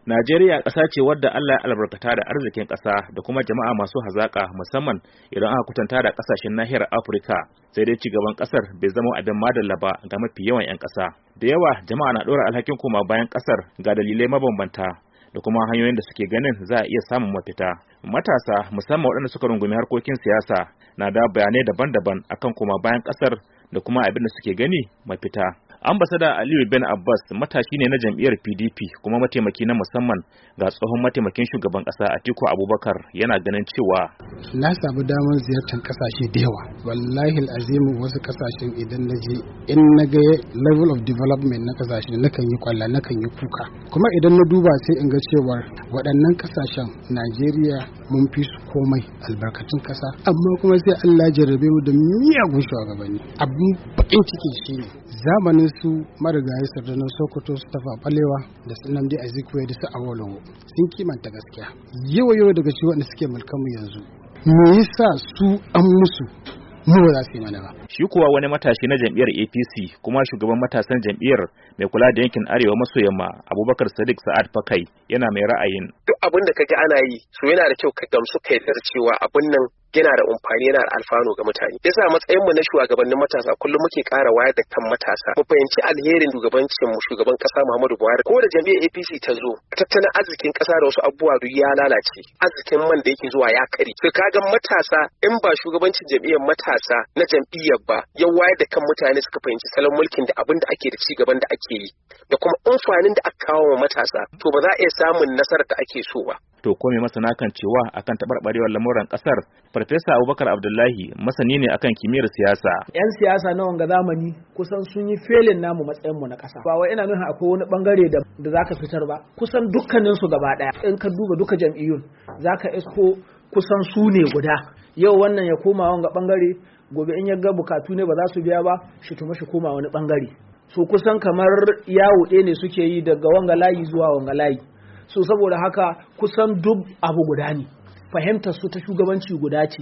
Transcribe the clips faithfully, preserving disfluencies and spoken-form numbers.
Najeriya ƙasa ce wadda Allah ya albarkata da arzikin ƙasa da kuma jama'a masu hazaƙa musamman idan aka kutanta da ƙasashen nahiyar Afirka. Sai dai cigaban ƙasar bai zama abin madalla ba ga mafi yawan 'yan ƙasa. Da yawa jama'a na ɗora alhakin koma bayan ƙasar ga dalilai mabambanta da kuma hanyoyin da suke ganin za a iya samun mafita. Matasa musamman waɗanda suka rungumi harkokin siyasa na da bayanai daban-daban akan koma bayan ƙasar da kuma abin da suke gani mafita. Ambassador Aliyu Ben Abbas matashi ne na jam'iyyar P D P kuma mataimaki na musamman ga tsohon mataimakin shugaban ƙasa Atiku Abubakar yana ganin cewa na samu damar ziyartar kasashe da yawa. Wallahi azimu wasu kasashen idan na je in na ga level of development na kasashe nakan yi kwalla nakan yi kuka. Kuma idan na duba sai in ga cewa waɗannan kasashen Najeriya mun fi su komai albarkatun kasa amma kuma sai Allah jarrabe mu da miyagun shugabanni. Abin bakin ciki shine zamanin su marigayi sardunan Sokoto su Tafa Balewa da su Nnamdi Azikiwe da su Awolowo sun kimanta gaskiya. Yawa yawa daga cikin wanda suke mulkan mu yanzu me yasa su an musu mu ba za su yi mana ba. Shi kuwa wani matashi na jam'iyyar A P C kuma shugaban matasan jam'iyyar mai kula da yankin Arewa maso yamma Abubakar Sadiq Sa'ad Fakai yana mai ra'ayin duk abin da kaji ana yi so yana da kyau ka gamsu kai da cewa abin nan yana da amfani yana da alfanu ga mutane. Yasa matsayin mu na shugabannin matasa kullum muke ƙara wayar da kan matasa mu fahimci alherin shugabancin mu shugaban ƙasa Muhammadu Buhari. Ko da jam'iyyar A P C ta zo tattalin arzikin ƙasa da wasu abubuwa duk ya lalace, arzikin man da yake zuwa ya kare. To kaga matasa in ba shugabancin jam'iyyar matasa na jam'iyyar ba ya wayar da kan mutane suka fahimci salon mulkin da abin da ake da ci gaban da ake yi da kuma amfanin da aka kawo wa matasa to ba za a iya samun nasarar da ake so ba. To ko me masana kan cewa akan tabarbarewar lamuran kasar? Farfesa Abubakar Abdullahi masani ne akan kimiyyar siyasa. Yan siyasa na wanga zamani kusan sun yi felin namu matsayin mu na kasa. Ba wai ina nufin akwai wani bangare da da zaka fitar ba. Kusan dukkanin su gaba daya. In ka duba duka jam'iyyun zaka isko kusan su ne guda. Yau wannan ya koma wanga bangare, gobe in ya ga bukatu ne ba za su biya ba, shi tuma shi koma wani bangare. So kusan kamar yawo ɗaya ne suke yi daga wanga layi zuwa wanga layi. So saboda haka kusan duk abu guda ne, fahimtar su ta shugabanci guda ce,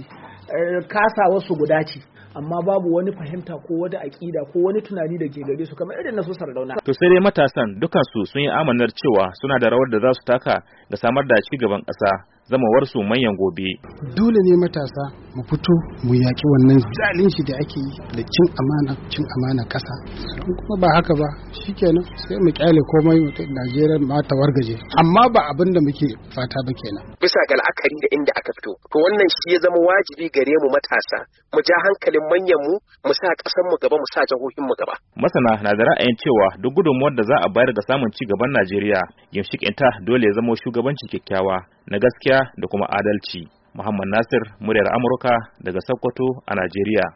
kasa wasu guda ce, amma babu wani fahimta ko wani aƙida ko wani tunani da ke gare su kamar irin na su Sardauna. To sai dai matasan dukansu sun yi amanar cewa suna da rawar da za su taka ga samar da ci gaban ƙasa, zamawar su manyan gobe. Dole ne matasa mu fito mu yaki wannan zalunci da ake yi da cin amana cin amana ƙasa. Kuma ba haka ba shikenan sai mu kyale komai Najeriya ma ta wargaje. Amma ba abin da muke fata ba kenan. Bisa ga la'akari da inda aka fito. To wannan shi ya zama wajibi gare mu matasa mu ja hankalin manyan mu mu sa ƙasar mu gaba mu sa jihohin mu gaba. Masana na da ra'ayin cewa duk gudunmuwar da za a bayar ga samun ci gaban Najeriya ginshiƙinta dole ya zama shugabanci kyakkyawa na gaskiya da kuma adalci. Muhammad Nasir, muryar Amurka daga Sokoto a Najeriya.